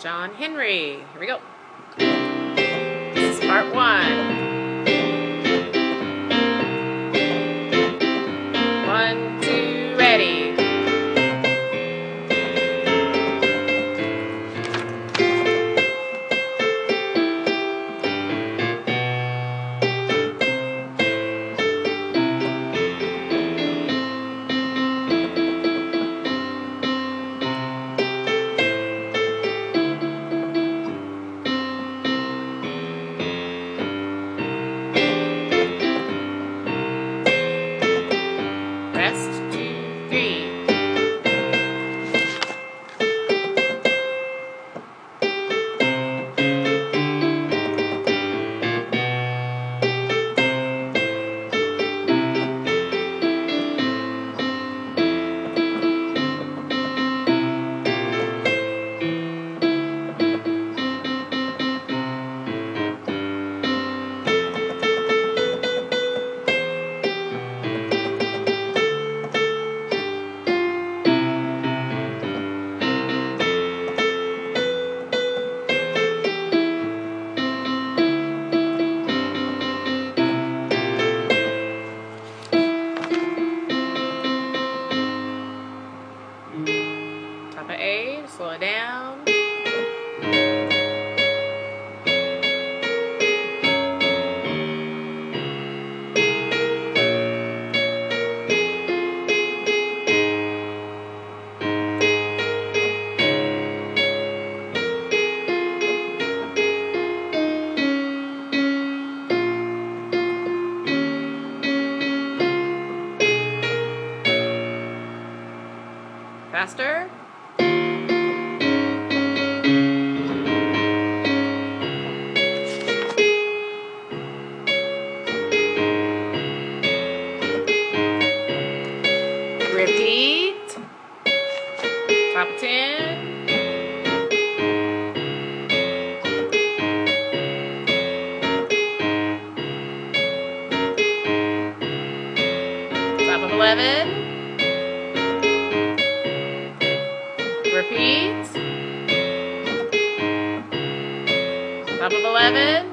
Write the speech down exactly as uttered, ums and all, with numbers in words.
John Henry. Here we go. This is part one. One, two, ready. Rest, two, three. Top of A, slow it down. Faster. Repeat. Top of ten. Top of eleven. Repeat. Top of eleven.